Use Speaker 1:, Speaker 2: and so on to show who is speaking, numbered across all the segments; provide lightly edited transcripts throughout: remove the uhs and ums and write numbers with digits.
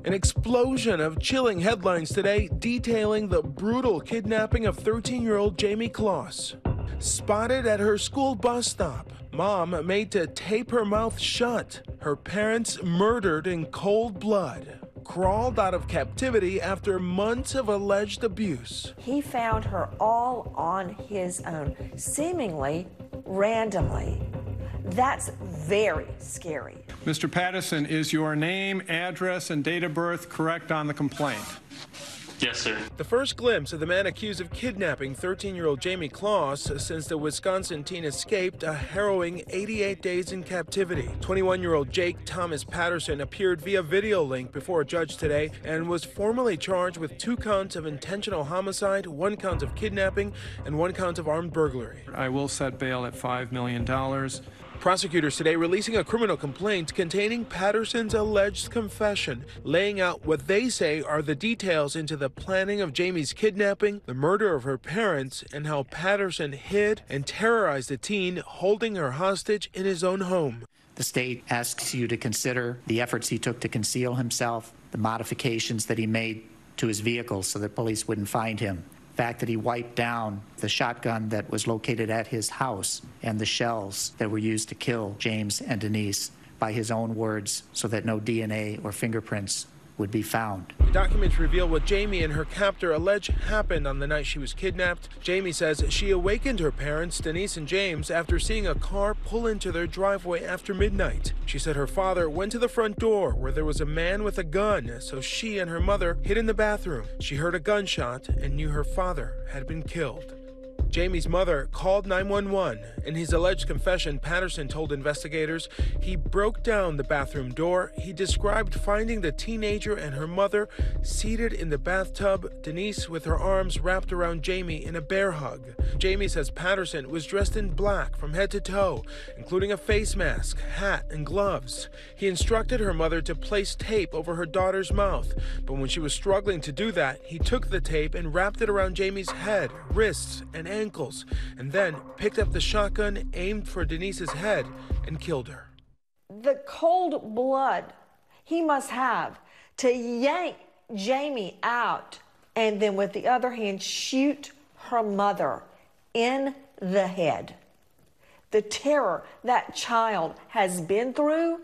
Speaker 1: An explosion of chilling headlines today detailing the brutal kidnapping of 13-year-old Jamie Kloss. Spotted at her school bus stop, mom made to tape her mouth shut. Her parents murdered in cold blood. Crawled out of captivity after months of alleged abuse.
Speaker 2: He found her all on his own, seemingly randomly. That's very scary.
Speaker 3: Mr. Patterson, is your name, address, and date of birth correct on the complaint?
Speaker 4: Yes, sir.
Speaker 1: The first glimpse of the man accused of kidnapping 13-year-old Jamie Kloss since the Wisconsin teen escaped a harrowing 88 days in captivity. 21-year-old Jake Thomas Patterson appeared via video link before a judge today and was formally charged with 2 counts of intentional homicide, 1 count of kidnapping, and 1 count of armed burglary.
Speaker 3: I will set bail at $5 million.
Speaker 1: Prosecutors today releasing a criminal complaint containing Patterson's alleged confession, laying out what they say are the details into the planning of Jamie's kidnapping, the murder of her parents, and how Patterson hid and terrorized the teen, holding her hostage in his own home.
Speaker 5: The state asks you to consider the efforts he took to conceal himself, the modifications that he made to his vehicle so that police wouldn't find him, the fact that he wiped down the shotgun that was located at his house and the shells that were used to kill James and Denise by his own words so that no DNA or fingerprints would be found.
Speaker 1: The documents reveal what Jamie and her captor allege happened on the night she was kidnapped. Jamie says she awakened her parents, Denise and James, after seeing a car pull into their driveway after midnight. She said her father went to the front door where there was a man with a gun, so she and her mother hid in the bathroom. She heard a gunshot and knew her father had been killed. Jamie's mother called 911. In his alleged confession, Patterson told investigators he broke down the bathroom door. He described finding the teenager and her mother seated in the bathtub, Denise with her arms wrapped around Jamie in a bear hug. Jamie says Patterson was dressed in black from head to toe, including a face mask, hat, and gloves. He instructed her mother to place tape over her daughter's mouth, but when she was struggling to do that, he took the tape and wrapped it around Jamie's head, wrists, and ankles, and then picked up the shotgun, aimed for Denise's head, and killed her.
Speaker 2: The cold blood he must have to yank Jamie out and then with the other hand shoot her mother in the head. The terror that child has been through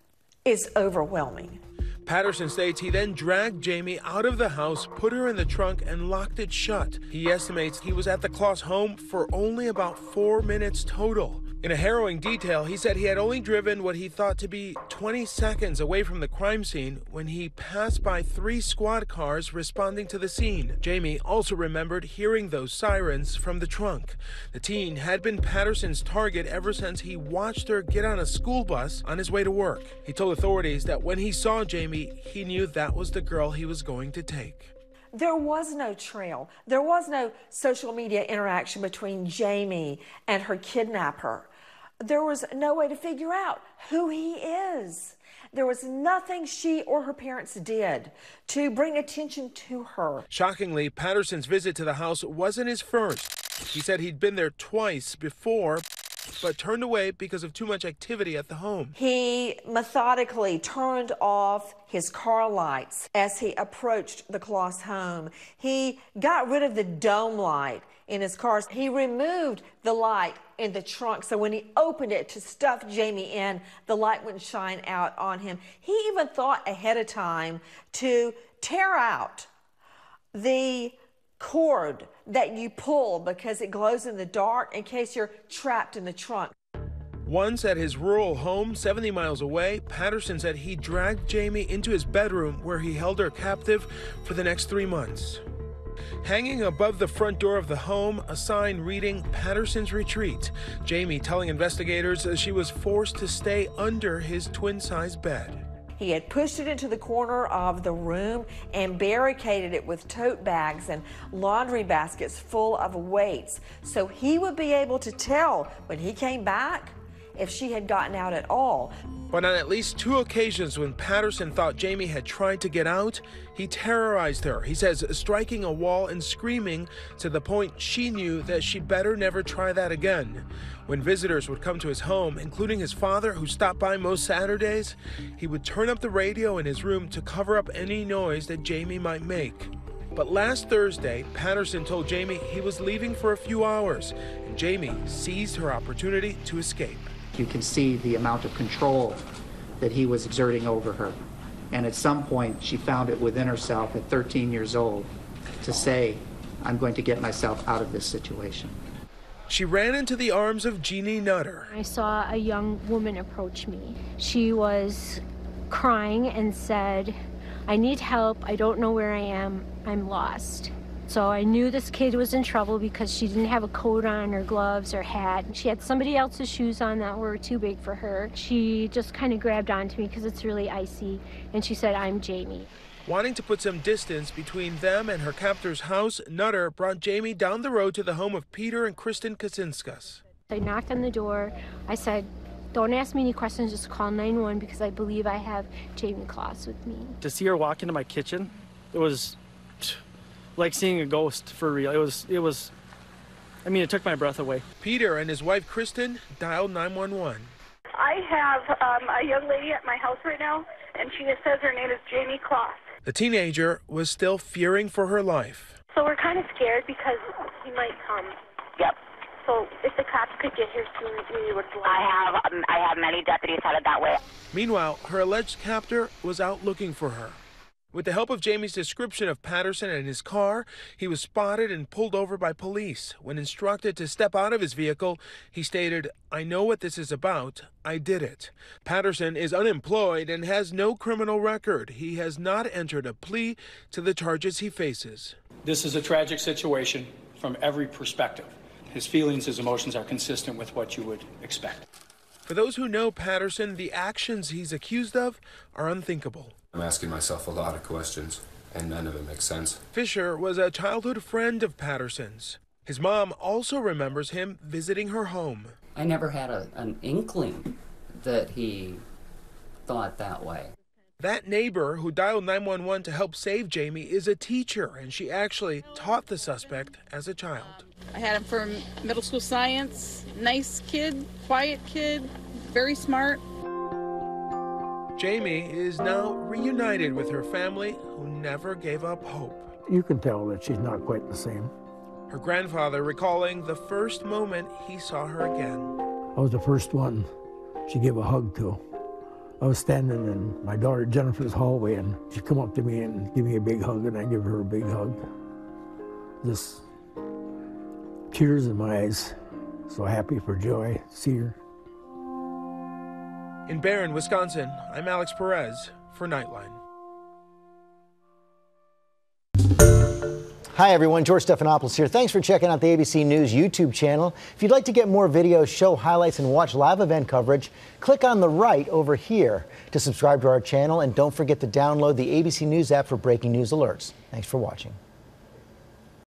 Speaker 2: is overwhelming.
Speaker 1: Patterson states he then dragged Jamie out of the house, put her in the trunk, and locked it shut. He estimates he was at the Kloss home for only about 4 minutes total. In a harrowing detail, he said he had only driven what he thought to be 20 seconds away from the crime scene when he passed by 3 squad cars responding to the scene. Jamie also remembered hearing those sirens from the trunk. The teen had been Patterson's target ever since he watched her get on a school bus on his way to work. He told authorities that when he saw Jamie, he knew that was the girl he was going to take.
Speaker 2: There was no trail. There was no social media interaction between Jamie and her kidnapper. There was no way to figure out who he is. There was nothing she or her parents did to bring attention to her.
Speaker 1: Shockingly, Patterson's visit to the house wasn't his first. He said he'd been there twice before, but turned away because of too much activity at the home.
Speaker 2: He methodically turned off his car lights as he approached the Kloss home. He got rid of the dome light in his car. He removed the light in the trunk, so when he opened it to stuff Jamie in, the light wouldn't shine out on him. He even thought ahead of time to tear out the cord that you pull because it glows in the dark in case you're trapped in the trunk.
Speaker 1: Once at his rural home 70 miles away, Patterson said he dragged Jamie into his bedroom where he held her captive for the next 3 months. Hanging above the front door of the home, a sign reading Patterson's Retreat. Jamie telling investigators she was forced to stay under his twin-size bed.
Speaker 2: He had pushed it into the corner of the room and barricaded it with tote bags and laundry baskets full of weights, so he would be able to tell when he came back if she had gotten out at all.
Speaker 1: But on at least 2 occasions when Patterson thought Jamie had tried to get out, he terrorized her. He says striking a wall and screaming to the point she knew that she'd better never try that again. When visitors would come to his home, including his father, who stopped by most Saturdays, he would turn up the radio in his room to cover up any noise that Jamie might make. But last Thursday, Patterson told Jamie he was leaving for a few hours, and Jamie seized her opportunity to escape.
Speaker 5: You can see the amount of control that he was exerting over her. And at some point, she found it within herself at 13 years old to say, I'm going to get myself out of this situation.
Speaker 1: She ran into the arms of Jeannie Nutter.
Speaker 4: I saw a young woman approach me. She was crying and said, I need help. I don't know where I am. I'm lost. So I knew this kid was in trouble because she didn't have a coat on or gloves or hat. She had somebody else's shoes on that were too big for her. She just kind of grabbed onto me because it's really icy, and she said, I'm Jamie.
Speaker 1: Wanting to put some distance between them and her captor's house, Nutter brought Jamie down the road to the home of Peter and Kristen Kacinskas.
Speaker 4: I knocked on the door. I said, don't ask me any questions, just call 911 because I believe I have Jamie Kloss with me.
Speaker 6: To see her walk into my kitchen, it was like seeing a ghost for real. I mean, it took my breath away.
Speaker 1: Peter and his wife Kristen dialed 911.
Speaker 7: I have a young lady at my house right now, and she says her name is Jamie Kloss.
Speaker 1: The teenager was still fearing for her life.
Speaker 7: So we're kind of scared because he might come.
Speaker 8: Yep.
Speaker 7: So if the cops could get here soon, we would like.
Speaker 8: I have many deputies headed that way.
Speaker 1: Meanwhile, her alleged captor was out looking for her. With the help of Jamie's description of Patterson and his car, he was spotted and pulled over by police. When instructed to step out of his vehicle, he stated, I know what this is about. I did it. Patterson is unemployed and has no criminal record. He has not entered a plea to the charges he faces.
Speaker 9: This is a tragic situation from every perspective. His feelings, his emotions are consistent with what you would expect.
Speaker 1: For those who know Patterson, the actions he's accused of are unthinkable.
Speaker 10: I'm asking myself a lot of questions, and none of it makes sense.
Speaker 1: Fisher was a childhood friend of Patterson's. His mom also remembers him visiting her home.
Speaker 11: I never had an inkling that he thought that way.
Speaker 1: That neighbor who dialed 911 to help save Jamie is a teacher, and she actually taught the suspect as a child.
Speaker 12: I had him for middle school science. Nice kid, quiet kid, very smart.
Speaker 1: Jamie is now reunited with her family, who never gave up hope.
Speaker 13: You can tell that she's not quite the same.
Speaker 1: Her grandfather recalling the first moment he saw her again.
Speaker 13: I was the first one she gave a hug to. I was standing in my daughter Jennifer's hallway, and she'd come up to me and give me a big hug, and I give her a big hug. Just tears in my eyes. So happy for joy to see her.
Speaker 1: In Barron, Wisconsin, I'm Alex Perez for Nightline.
Speaker 14: Hi everyone, George Stephanopoulos here. Thanks for checking out the ABC News YouTube channel. If you'd like to get more videos, show highlights, and watch live event coverage, click on the right over here to subscribe to our channel, and don't forget to download the ABC News app for breaking news alerts. Thanks for watching.